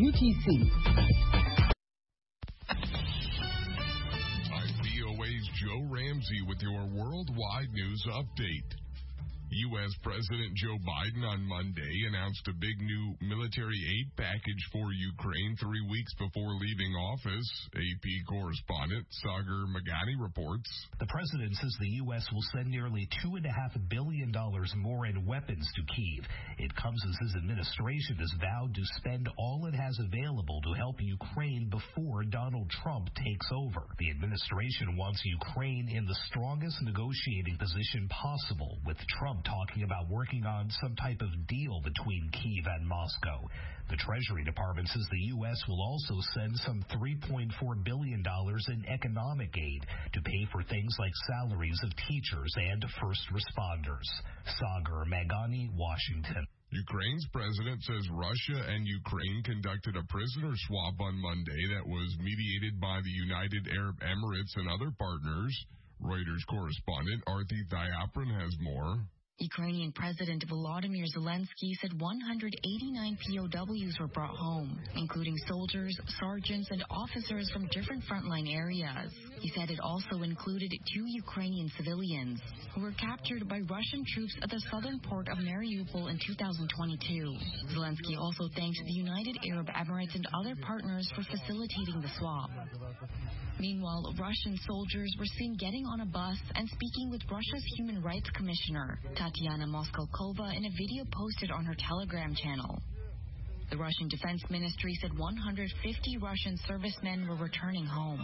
UTC. I'm VOA's Joe Ramsey with your worldwide news update. U.S. President Joe Biden on Monday announced a big new military aid package for Ukraine 3 weeks before leaving office. AP correspondent Sagar Meghani reports. The president says the U.S. will send nearly $2.5 billion more in weapons to Kyiv. It comes as his administration has vowed to spend all it has available to help Ukraine before Donald Trump takes over. The administration wants Ukraine in the strongest negotiating position possible, with Trump talking about working on some type of deal between Kyiv and Moscow. The Treasury Department says the U.S. will also send some $3.4 billion in economic aid to pay for things like salaries of teachers and first responders. Sagar Meghani, Washington. Ukraine's president says Russia and Ukraine conducted a prisoner swap on Monday that was mediated by the United Arab Emirates and other partners. Reuters correspondent Arthi Thayapran has more. Ukrainian President Volodymyr Zelensky said 189 POWs were brought home, including soldiers, sergeants, and officers from different frontline areas. He said it also included 2 Ukrainian civilians who were captured by Russian troops at the southern port of Mariupol in 2022. Zelensky also thanked the United Arab Emirates and other partners for facilitating the swap. Meanwhile, Russian soldiers were seen getting on a bus and speaking with Russia's Human Rights Commissioner, Tatiana Moskalkova, in a video posted on her Telegram channel. The Russian Defense Ministry said 150 Russian servicemen were returning home.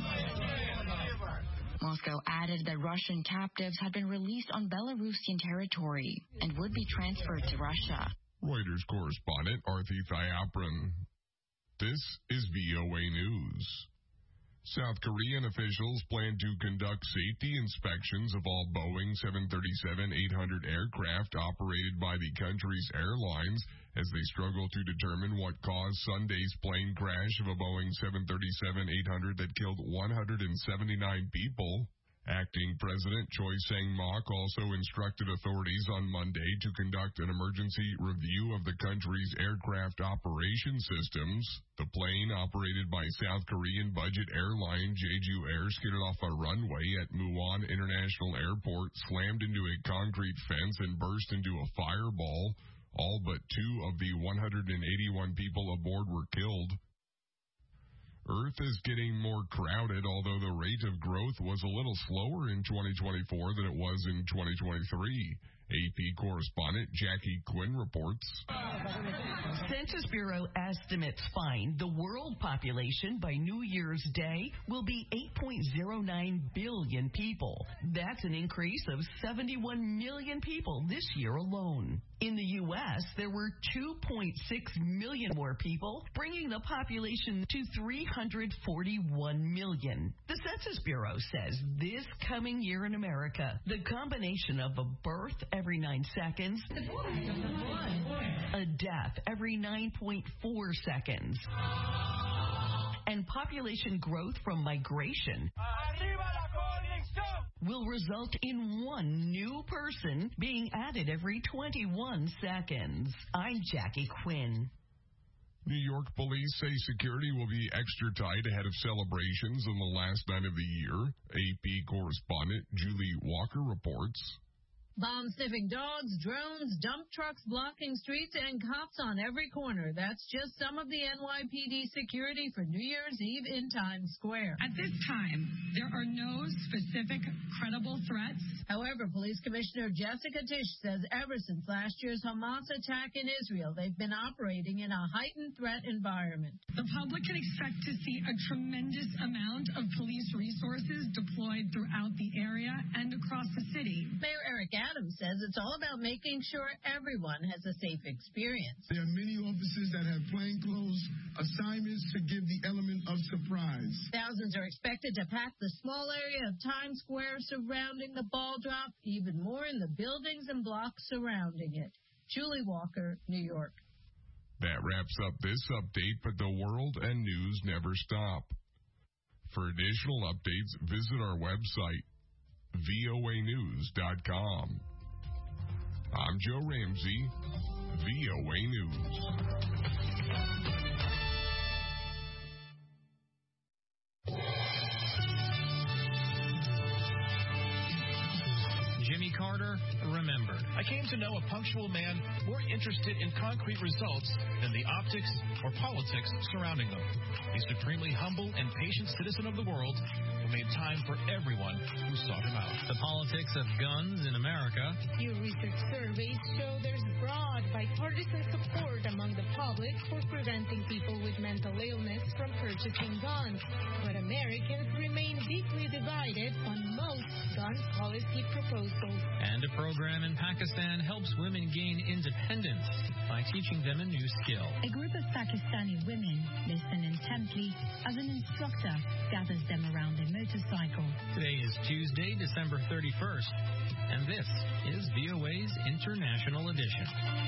Moscow added that Russian captives had been released on Belarusian territory and would be transferred to Russia. Reuters correspondent Arthi Thayapran. This is VOA News. South Korean officials plan to conduct safety inspections of all Boeing 737-800 aircraft operated by the country's airlines as they struggle to determine what caused Sunday's plane crash of a Boeing 737-800 that killed 179 people. Acting President Choi Sang-mok also instructed authorities on Monday to conduct an emergency review of the country's aircraft operation systems. The plane, operated by South Korean budget airline Jeju Air, skidded off a runway at Muwon International Airport, slammed into a concrete fence, and burst into a fireball. All but 2 of the 181 people aboard were killed. Earth is getting more crowded, although the rate of growth was a little slower in 2024 than it was in 2023. AP correspondent Jackie Quinn reports. Census Bureau estimates find the world population by New Year's Day will be 8.09 billion people. That's an increase of 71 million people this year alone. In the U.S., there were 2.6 million more people, bringing the population to 341 million. The Census Bureau says this coming year in America, the combination of a birth every 9 seconds, a death every 9.4 seconds, and population growth from migration will result in 1 new person being added every 21 seconds. I'm Jackie Quinn. New York police say security will be extra tight ahead of celebrations on the last night of the year. AP correspondent Julie Walker reports. Bomb-sniffing dogs, drones, dump trucks blocking streets, and cops on every corner. That's just some of the NYPD security for New Year's Eve in Times Square. At this time, there are no specific credible threats. However, Police Commissioner Jessica Tisch says ever since last year's Hamas attack in Israel, they've been operating in a heightened threat environment. The public can expect to see a tremendous amount of police resources deployed throughout the area and across the city. Mayor Eric Adams says it's all about making sure everyone has a safe experience. There are many officers that have plainclothes assignments to give the element of surprise. Thousands are expected to pack the small area of Times Square surrounding the ball drop, even more in the buildings and blocks surrounding it. Julie Walker, New York. That wraps up this update, but the world and news never stop. For additional updates, visit our website, voanews.com. I'm Joe Ramsey, VOA News. Carter remembered. I came to know a punctual man more interested in concrete results than the optics or politics surrounding them. A supremely humble and patient citizen of the world who made time for everyone who sought him out. The politics of guns in America. Pew Research surveys show there's broad bipartisan support among the public for preventing people with mental illness from purchasing guns. But Americans remain deeply divided on most gun policy proposals. And a program in Pakistan helps women gain independence by teaching them a new skill. A group of Pakistani women listen intently as an instructor gathers them around a motorcycle. Today is Tuesday, December 31st, and this is VOA's International Edition.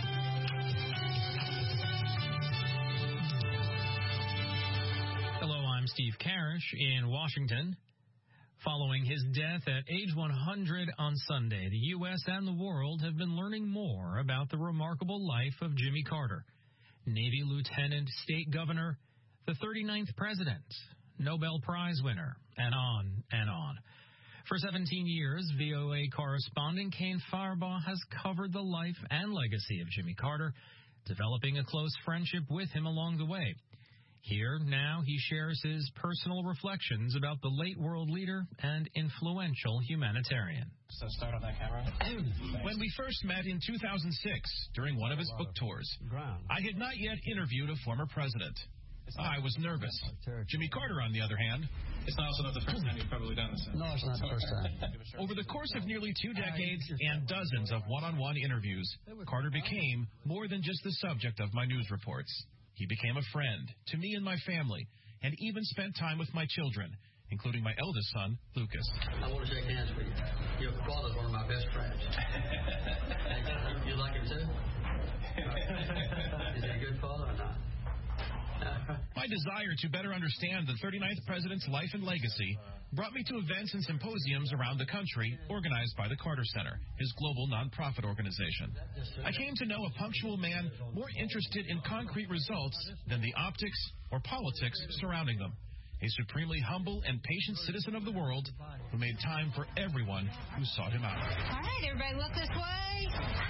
Hello, I'm Steve Karish in Washington. Following his death at age 100 on Sunday, the U.S. and the world have been learning more about the remarkable life of Jimmy Carter, Navy lieutenant, state governor, the 39th president, Nobel Prize winner, and on and on. For 17 years, VOA correspondent Kane Farbaugh has covered the life and legacy of Jimmy Carter, developing a close friendship with him along the way. Here, now, he shares his personal reflections about the late world leader and influential humanitarian. So start on that camera. When we first met in 2006, during one of his book tours, I had not yet interviewed a former president. I was nervous. Jimmy Carter, on the other hand... It's also not the first time you've probably done this. No, it's not the first time. Over the course of nearly 2 decades and dozens of one-on-one interviews, Carter became more than just the subject of my news reports. He became a friend to me and my family, and even spent time with my children, including my eldest son, Lucas. I want to shake hands with you. Your father's one of my best friends. You like him too? Is he a good father or not? My desire to better understand the 39th president's life and legacy brought me to events and symposiums around the country organized by the Carter Center, his global nonprofit organization. I came to know a punctual man more interested in concrete results than the optics or politics surrounding them. A supremely humble and patient citizen of the world who made time for everyone who sought him out. All right, everybody look this way.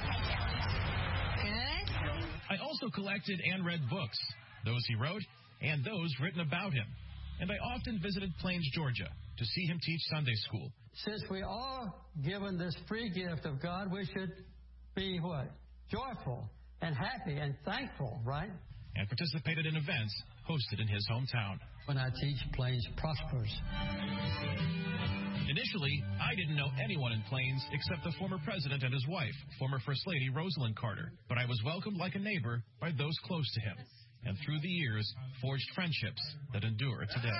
Good. I also collected and read books, those he wrote and those written about him. And I often visited Plains, Georgia, to see him teach Sunday school. Since we are given this free gift of God, we should be what? Joyful and happy and thankful, right? And participated in events hosted in his hometown. When I teach, Plains prospers. Initially, I didn't know anyone in Plains except the former president and his wife, former First Lady Rosalind Carter. But I was welcomed like a neighbor by those close to him. And through the years, forged friendships that endure today.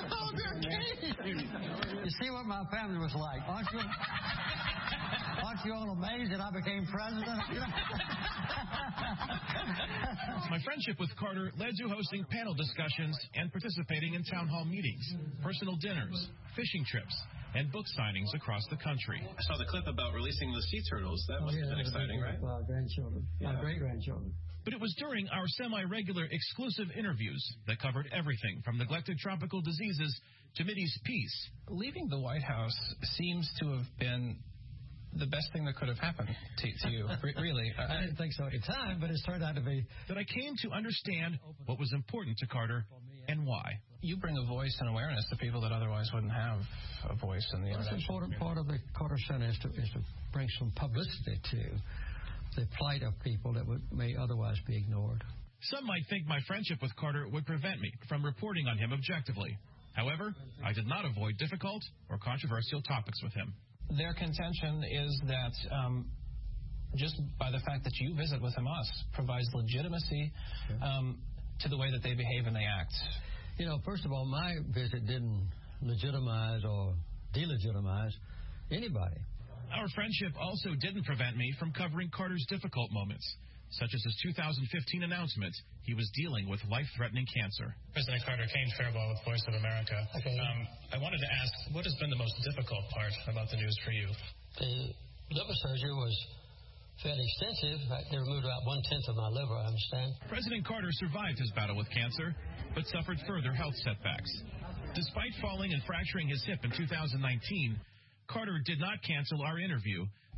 You see what my family was like. Aren't you all amazed that I became president? My friendship with Carter led to hosting panel discussions and participating in town hall meetings, personal dinners, fishing trips, and book signings across the country. I saw the clip about releasing the sea turtles. That must have been exciting, right? Our grandchildren, our great-grandchildren. But it was during our semi-regular exclusive interviews that covered everything from neglected tropical diseases to Mideast peace. Leaving the White House seems to have been the best thing that could have happened to you, really. I didn't think so at the time, but it's turned out to be. That I came to understand what was important to Carter and why. You bring a voice and awareness to people that otherwise wouldn't have a voice in the international. That's an important part of the Carter Center is to bring some publicity to the plight of people that may otherwise be ignored. Some might think my friendship with Carter would prevent me from reporting on him objectively. However, I did not avoid difficult or controversial topics with him. Their contention is that just by the fact that you visit with us provides legitimacy to the way that they behave and they act. You know, first of all, my visit didn't legitimize or delegitimize anybody. Our friendship also didn't prevent me from covering Carter's difficult moments, such as his 2015 announcement he was dealing with life-threatening cancer. President Carter, Kane Farbaugh with Voice of America. Okay. I wanted to ask, what has been the most difficult part about the news for you? The liver surgery was fairly extensive. They removed about 1/10 of my liver, I understand. President Carter survived his battle with cancer, but suffered further health setbacks. Despite falling and fracturing his hip in 2019, Carter did not cancel our interview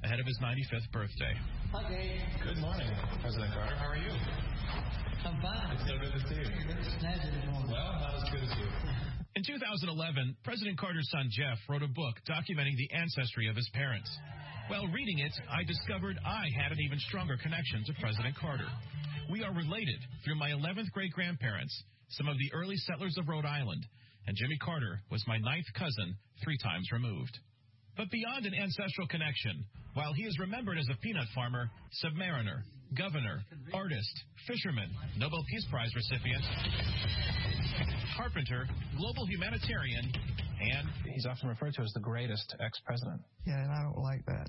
ahead of his 95th birthday. Okay. Good morning, President Carter. How are you? I'm fine. It's so good to see you. Well, not as good as you. In 2011, President Carter's son Jeff wrote a book documenting the ancestry of his parents. While reading it, I discovered I had an even stronger connection to President Carter. We are related through my 11th great-grandparents, some of the early settlers of Rhode Island, and Jimmy Carter was my 9th cousin, 3 times removed. But beyond an ancestral connection, while he is remembered as a peanut farmer, submariner, governor, artist, fisherman, Nobel Peace Prize recipient, carpenter, global humanitarian, and he's often referred to as the greatest ex-president. Yeah, and I don't like that.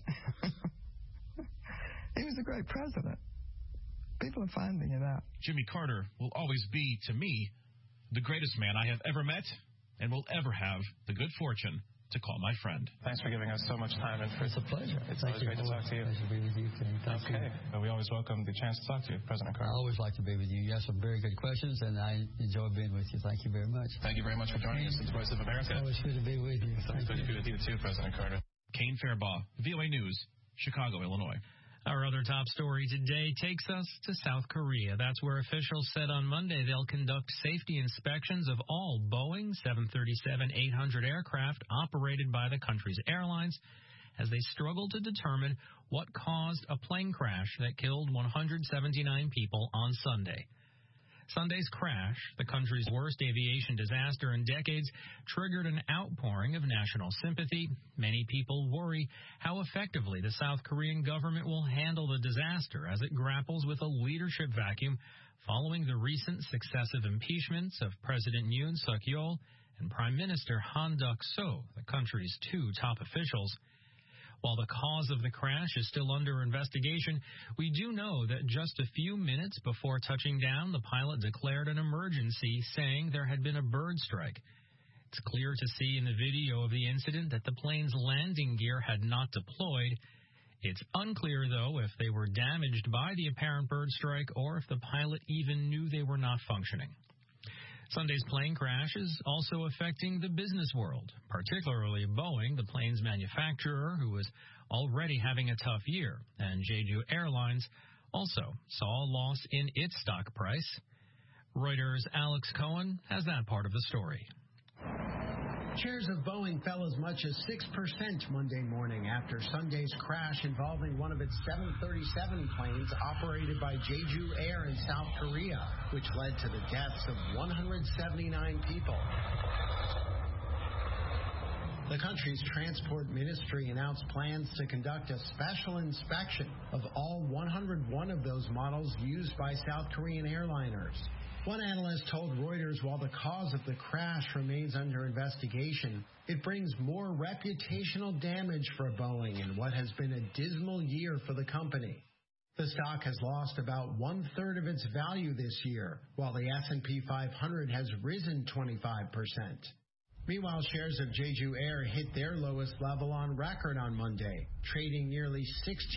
He was a great president. People are finding it out. Jimmy Carter will always be, to me, the greatest man I have ever met and will ever have the good fortune to call my friend. Thanks for giving us so much time. And it's a pleasure. It's always great to talk to you. Pleasure to be with you, Ken. Okay. Well, we always welcome the chance to talk to you, President Carter. I always like to be with you. You have some very good questions, and I enjoy being with you. Thank you very much. Thank you very much for joining us in Voice of America. It's always good to be with you. It's always good to be with you, too, President Carter. Kane Fairbaugh, VOA News, Chicago, Illinois. Our other top story today takes us to South Korea. That's where officials said on Monday they'll conduct safety inspections of all Boeing 737-800 aircraft operated by the country's airlines as they struggle to determine what caused a plane crash that killed 179 people on Sunday. Sunday's crash, the country's worst aviation disaster in decades, triggered an outpouring of national sympathy. Many people worry how effectively the South Korean government will handle the disaster as it grapples with a leadership vacuum following the recent successive impeachments of President Yoon Suk-yeol and Prime Minister Han Duck-soo, the country's 2 top officials. While the cause of the crash is still under investigation, we do know that just a few minutes before touching down, the pilot declared an emergency, saying there had been a bird strike. It's clear to see in the video of the incident that the plane's landing gear had not deployed. It's unclear, though, if they were damaged by the apparent bird strike or if the pilot even knew they were not functioning. Sunday's plane crash is also affecting the business world, particularly Boeing, the plane's manufacturer, who is already having a tough year, and Jeju Airlines also saw a loss in its stock price. Reuters' Alex Cohen has that part of the story. Shares of Boeing fell as much as 6% Monday morning after Sunday's crash involving one of its 737 planes operated by Jeju Air in South Korea, which led to the deaths of 179 people. The country's transport ministry announced plans to conduct a special inspection of all 101 of those models used by South Korean airliners. One analyst told Reuters while the cause of the crash remains under investigation, it brings more reputational damage for Boeing in what has been a dismal year for the company. The stock has lost about 1/3 of its value this year, while the S&P 500 has risen 25%. Meanwhile, shares of Jeju Air hit their lowest level on record on Monday, trading nearly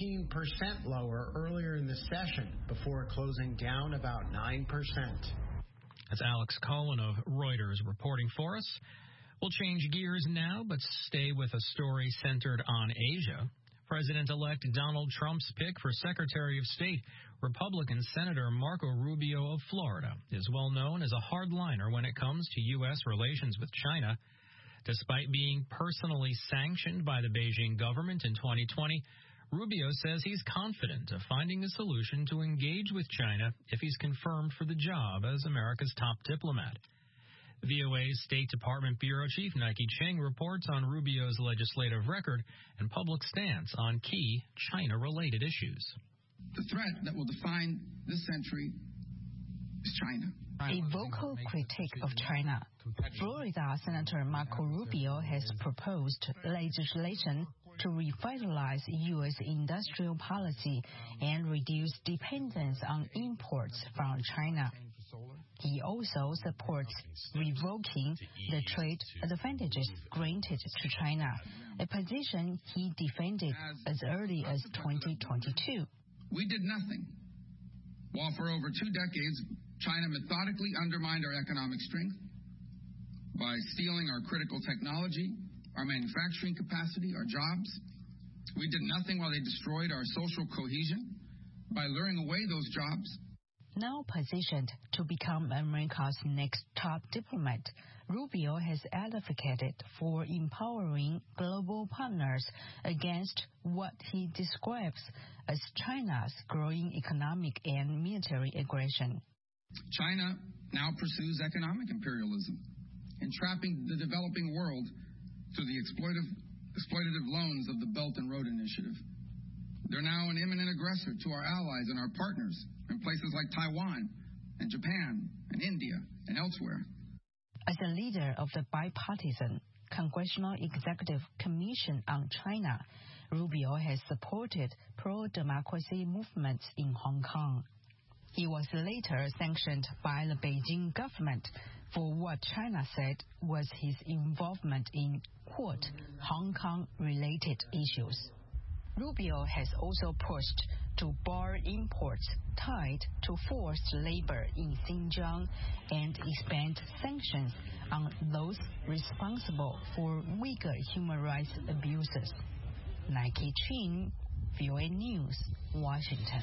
16% lower earlier in the session before closing down about 9%. That's Alex Cohen of Reuters reporting for us. We'll change gears now, but stay with a story centered on Asia. President-elect Donald Trump's pick for Secretary of State, Republican Senator Marco Rubio of Florida, is well known as a hardliner when it comes to U.S. relations with China. Despite being personally sanctioned by the Beijing government in 2020, Rubio says he's confident of finding a solution to engage with China if he's confirmed for the job as America's top diplomat. VOA's State Department Bureau Chief Nike Cheng reports on Rubio's legislative record and public stance on key China-related issues. The threat that will define this century is China. A vocal critique of China. Florida Senator Marco Rubio has proposed legislation to revitalize U.S. industrial policy and reduce dependence on imports from China. He also supports revoking the trade advantages granted to China, a position he defended as early as 2022. We did nothing, while for over 2 decades, China methodically undermined our economic strength by stealing our critical technology, our manufacturing capacity, our jobs, We did nothing while they destroyed our social cohesion by luring away those jobs. Now positioned to become America's next top diplomat, Rubio has advocated for empowering global partners against what he describes as China's growing economic and military aggression. China now pursues economic imperialism, entrapping the developing world through the exploitative loans of the Belt and Road Initiative. They're now an imminent aggressor to our allies and our partners in places like Taiwan and Japan and India and elsewhere. As a leader of the bipartisan Congressional Executive Commission on China, Rubio has supported pro-democracy movements in Hong Kong. He was later sanctioned by the Beijing government for what China said was his involvement in, quote, Hong Kong-related issues. Rubio has also pushed to bar imports tied to forced labor in Xinjiang and expand sanctions on those responsible for Uyghur human rights abuses. Nike Chin, VOA News, Washington.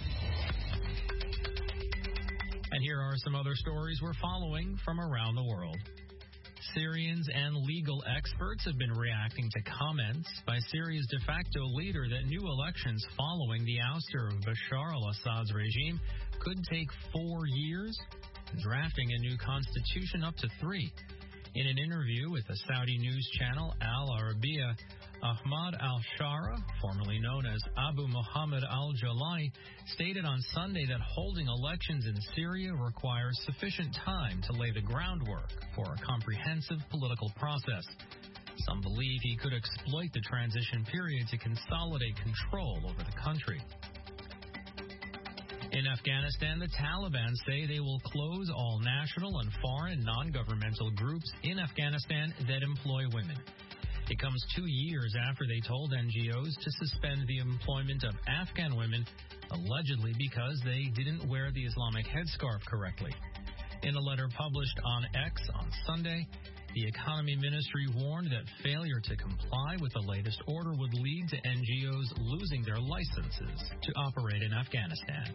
And here are some other stories we're following from around the world. Syrians and legal experts have been reacting to comments by Syria's de facto leader that new elections following the ouster of Bashar al-Assad's regime could take 4 years, drafting a new constitution up to 3. In an interview with the Saudi news channel Al Arabiya, Ahmad al-Shara, formerly known as Abu Muhammad al-Jalai, stated on Sunday that holding elections in Syria requires sufficient time to lay the groundwork for a comprehensive political process. Some believe he could exploit the transition period to consolidate control over the country. In Afghanistan, the Taliban say they will close all national and foreign non-governmental groups in Afghanistan that employ women. It comes 2 years after they told NGOs to suspend the employment of Afghan women, allegedly because they didn't wear the Islamic headscarf correctly. In a letter published on X on Sunday, the Economy Ministry warned that failure to comply with the latest order would lead to NGOs losing their licenses to operate in Afghanistan.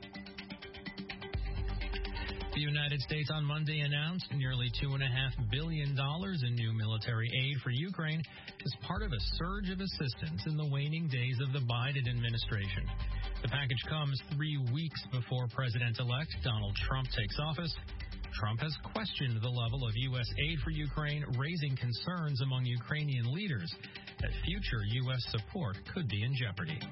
The United States on Monday announced nearly $2.5 billion in new military aid for Ukraine as part of a surge of assistance in the waning days of the Biden administration. The package comes 3 weeks before President-elect Donald Trump takes office. Trump has questioned the level of U.S. aid for Ukraine, raising concerns among Ukrainian leaders that future U.S. support could be in jeopardy.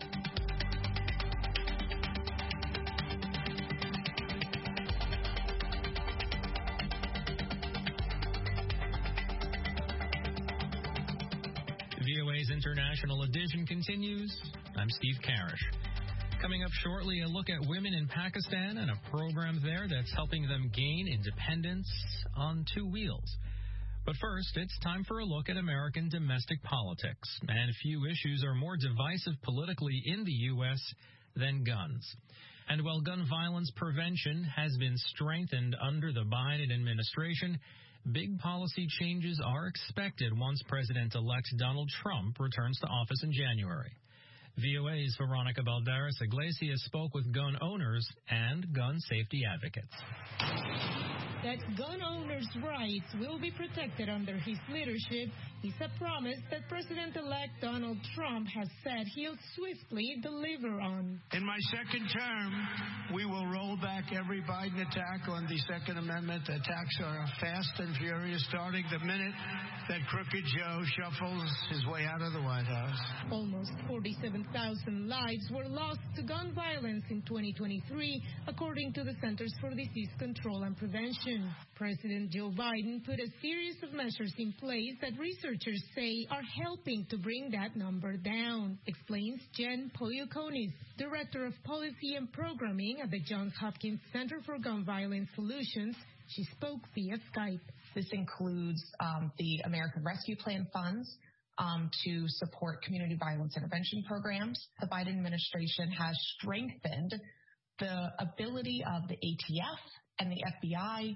VOA's International Edition continues. I'm Steve Karish. Coming up shortly, a look at women in Pakistan and a program there that's helping them gain independence on 2 wheels. But first, it's time for a look at American domestic politics. And few issues are more divisive politically in the U.S. than guns. And while gun violence prevention has been strengthened under the Biden administration, big policy changes are expected once President-elect Donald Trump returns to office in January. VOA's Veronica Balderas Iglesias spoke with gun owners and gun safety advocates. That gun owners' rights will be protected under his leadership is a promise that President-elect Donald Trump has said he'll swiftly deliver on. In my second term, we will roll back every Biden attack on the Second Amendment. The attacks are fast and furious, starting the minute that Crooked Joe shuffles his way out of the White House. Almost 47,000 lives were lost to gun violence in 2023, according to the Centers for Disease Control and Prevention. President Joe Biden put a series of measures in place that researchers say are helping to bring that number down, explains Jen Poliukonis, Director of Policy and Programming at the Johns Hopkins Center for Gun Violence Solutions. She spoke via Skype. This includes the American Rescue Plan funds to support community violence intervention programs. The Biden administration has strengthened the ability of the ATF and the FBI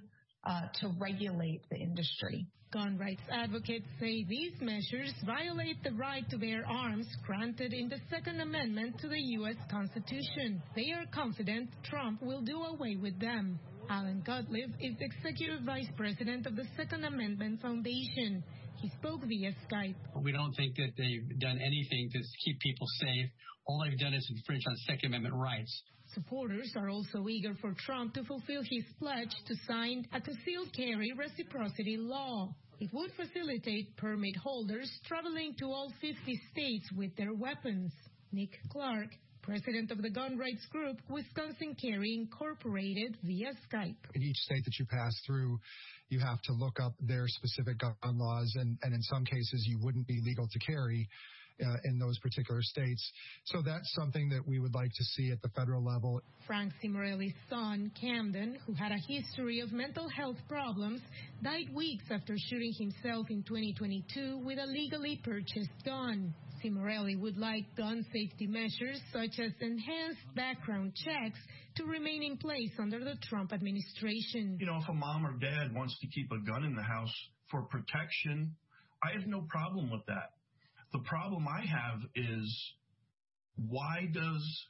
to regulate the industry. Gun rights advocates say these measures violate the right to bear arms granted in the Second Amendment to the U.S. Constitution. They are confident Trump will do away with them. Alan Gottlieb is Executive Vice President of the Second Amendment Foundation. He spoke via Skype. We don't think that they've done anything to keep people safe. All they've done is infringe on Second Amendment rights. Supporters are also eager for Trump to fulfill his pledge to sign a concealed carry reciprocity law. It would facilitate permit holders traveling to all 50 states with their weapons. Nick Clark, president of the gun rights group Wisconsin Carry Incorporated, via Skype. In each state that you pass through, you have to look up their specific gun laws, and in some cases you wouldn't be legal to carry in those particular states. So that's something that we would like to see at the federal level. Frank Cimarelli's son, Camden, who had a history of mental health problems, died weeks after shooting himself in 2022 with a legally purchased gun. Cimarelli would like gun safety measures such as enhanced background checks to remain in place under the Trump administration. You know, if a mom or dad wants to keep a gun in the house for protection, I have no problem with that. The problem I have is, why does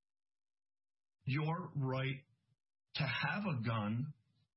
your right to have a gun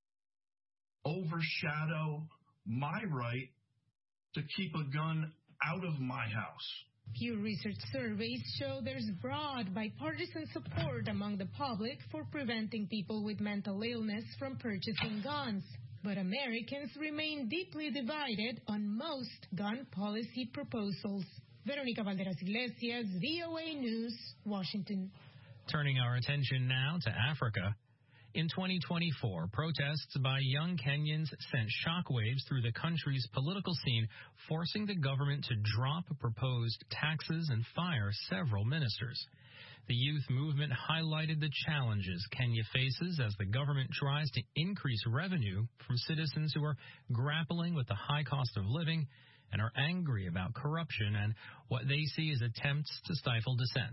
overshadow my right to keep a gun out of my house? Pew Research surveys show there's broad bipartisan support among the public for preventing people with mental illness from purchasing guns. But Americans remain deeply divided on most gun policy proposals. Veronica Valderas Iglesias, VOA News, Washington. Turning our attention now to Africa. In 2024, protests by young Kenyans sent shockwaves through the country's political scene, forcing the government to drop proposed taxes and fire several ministers. The youth movement highlighted the challenges Kenya faces as the government tries to increase revenue from citizens who are grappling with the high cost of living and are angry about corruption and what they see as attempts to stifle dissent.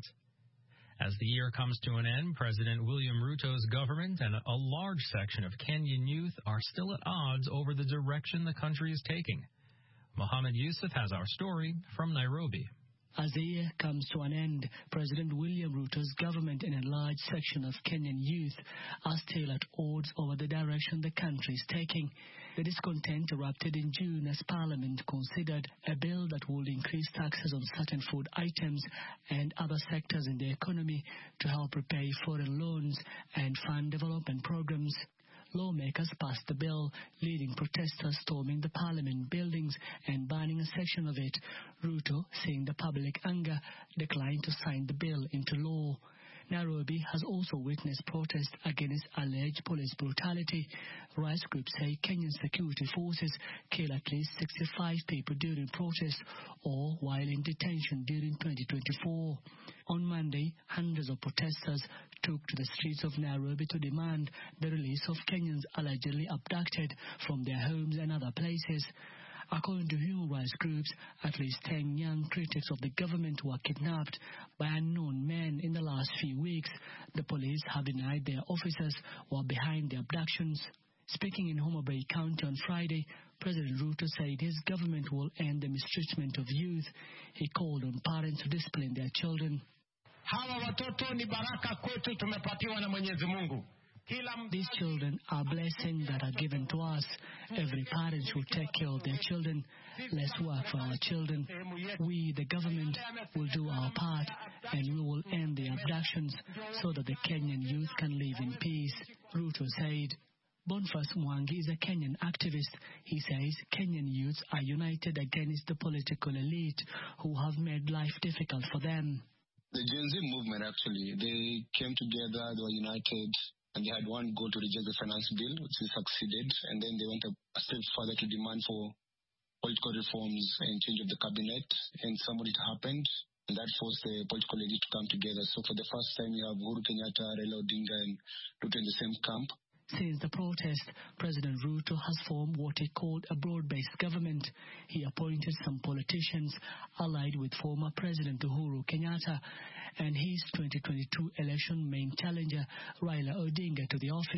As the year comes to an end, President William Ruto's government and a large section of Kenyan youth are still at odds over the direction the country is taking. Mohammed Yusuf has our story from Nairobi. As the year comes to an end, President William Ruto's government and a large section of Kenyan youth are still at odds over the direction the country is taking. The discontent erupted in June as Parliament considered a bill that would increase taxes on certain food items and other sectors in the economy to help repay foreign loans and fund development programs. Lawmakers passed the bill, leading protesters storming the Parliament buildings and banning a section of it. Ruto, seeing the public anger, declined to sign the bill into law. Nairobi has also witnessed protests against alleged police brutality. Rights groups say Kenyan security forces killed at least 65 people during protests or while in detention during 2024. On Monday, hundreds of protesters took to the streets of Nairobi to demand the release of Kenyans allegedly abducted from their homes and other places. According to human rights groups, at least 10 young critics of the government were kidnapped by unknown men in the last few weeks. The police have denied their officers were behind the abductions. Speaking in Homa Bay County on Friday, President Ruto said his government will end the mistreatment of youth. He called on parents to discipline their children. Hawa watoto ni baraka kwetu, tumepatiwa na Mwenyezi Mungu. These children are blessings that are given to us. Every parent should take care of their children. Let's work for our children. We, the government, will do our part, and we will end the abductions so that the Kenyan youth can live in peace, Ruto said. Boniface Mwangi is a Kenyan activist. He says Kenyan youths are united against the political elite who have made life difficult for them. The Gen Z movement, actually, they came together, they were united, and they had one goal to reject the finance bill, which they succeeded, and then they went a step further to demand for political reforms and change of the cabinet, and some of it happened, and that forced the political elite to come together. So for the first time, you have Uhuru Kenyatta, Raila Odinga, and Ruto in the same camp. Since the protest, President Ruto has formed what he called a broad-based government. He appointed some politicians allied with former President Uhuru Kenyatta and his 2022 election main challenger, Raila Odinga, to the office.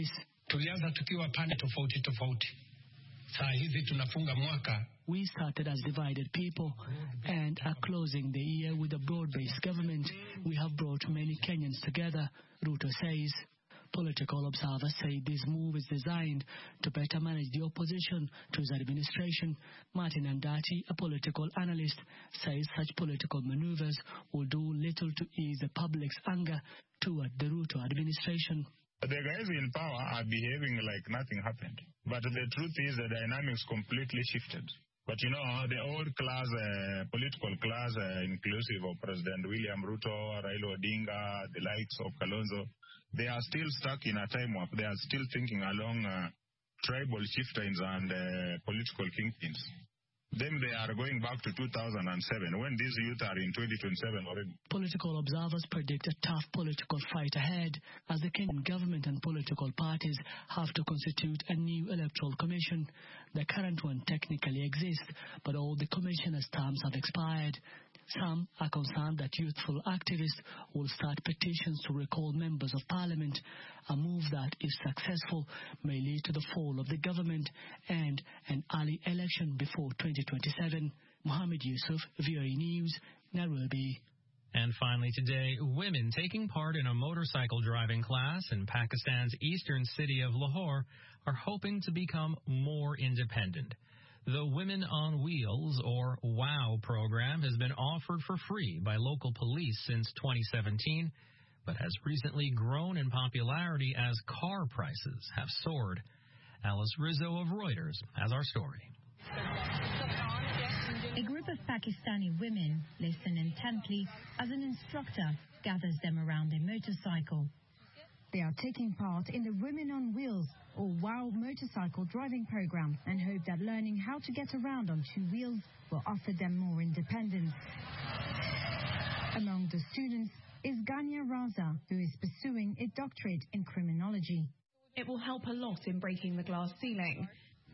Tulianza tukiwa pande tofauti tofauti. Saa hizi tunafunga mwaka. We started as divided people and are closing the year with a broad-based government. We have brought many Kenyans together, Ruto says. Political observers say this move is designed to better manage the opposition to his administration. Martin Andati, a political analyst, says such political maneuvers will do little to ease the public's anger toward the Ruto administration. The guys in power are behaving like nothing happened. But the truth is the dynamics completely shifted. But the old class, political class, inclusive of President William Ruto, Raila Odinga, the likes of Kalonzo, they are still stuck in a time warp. They are still thinking along tribal chieftains and political kingpins. Then they are going back to 2007 when these youth are in 2027 already. Political observers predict a tough political fight ahead as the Kenyan government and political parties have to constitute a new electoral commission. The current one technically exists, but all the commissioners' terms have expired. Some are concerned that youthful activists will start petitions to recall members of parliament, a move that, if successful, may lead to the fall of the government and an early election before 2027. Mohammed Yusuf, VOA News, Nairobi. And finally today, women taking part in a motorcycle driving class in Pakistan's eastern city of Lahore are hoping to become more independent. The Women on Wheels, or WOW program, has been offered for free by local police since 2017, but has recently grown in popularity as car prices have soared. Alice Rizzo of Reuters has our story. A group of Pakistani women listen intently as an instructor gathers them around a motorcycle. They are taking part in the Women on Wheels, or WOW motorcycle driving program, and hope that learning how to get around on two wheels will offer them more independence. Among the students is Gania Raza, who is pursuing a doctorate in criminology. It will help a lot in breaking the glass ceiling.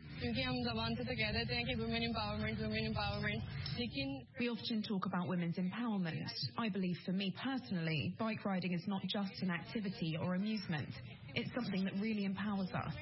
We often talk about women's empowerment. I believe for me personally, bike riding is not just an activity or amusement. It's something that really empowers us.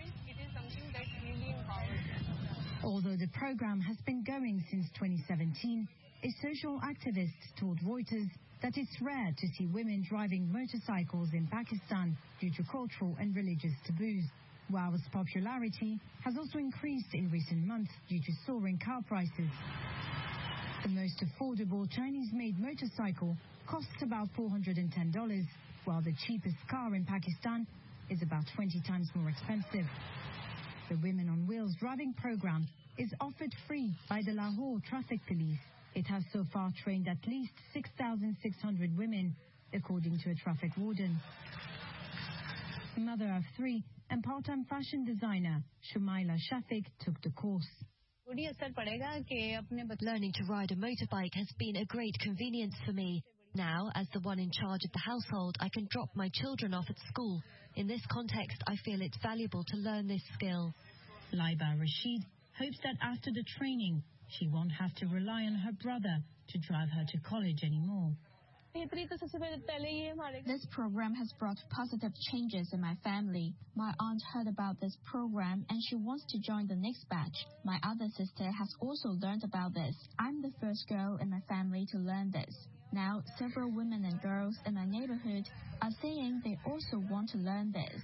Although the program has been going since 2017, a social activist told Reuters that it's rare to see women driving motorcycles in Pakistan due to cultural and religious taboos. WOW's popularity has also increased in recent months due to soaring car prices. The most affordable Chinese-made motorcycle costs about $410, while the cheapest car in Pakistan is about 20 times more expensive. The Women on Wheels driving program is offered free by the Lahore Traffic Police. It has so far trained at least 6,600 women, according to a traffic warden. Mother of three and part-time fashion designer Shumaila Shafiq took the course. Learning to ride a motorbike has been a great convenience for me. Now, as the one in charge of the household, I can drop my children off at school. In this context, I feel it's valuable to learn this skill. Laiba Rashid hopes that after the training, she won't have to rely on her brother to drive her to college anymore. This program has brought positive changes in my family. My aunt heard about this program and she wants to join the next batch. My other sister has also learned about this. I'm the first girl in my family to learn this. Now, several women and girls in my neighborhood are saying they also want to learn this.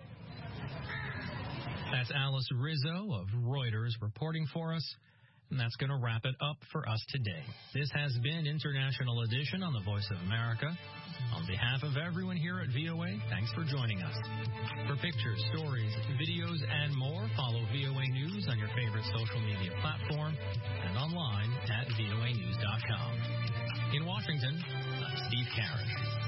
That's Alice Rizzo of Reuters reporting for us. And that's going to wrap it up for us today. This has been International Edition on the Voice of America. On behalf of everyone here at VOA, thanks for joining us. For pictures, stories, videos, and more, follow VOA News on your favorite social media platform and online at voanews.com. In Washington, I'm Steve Carrish.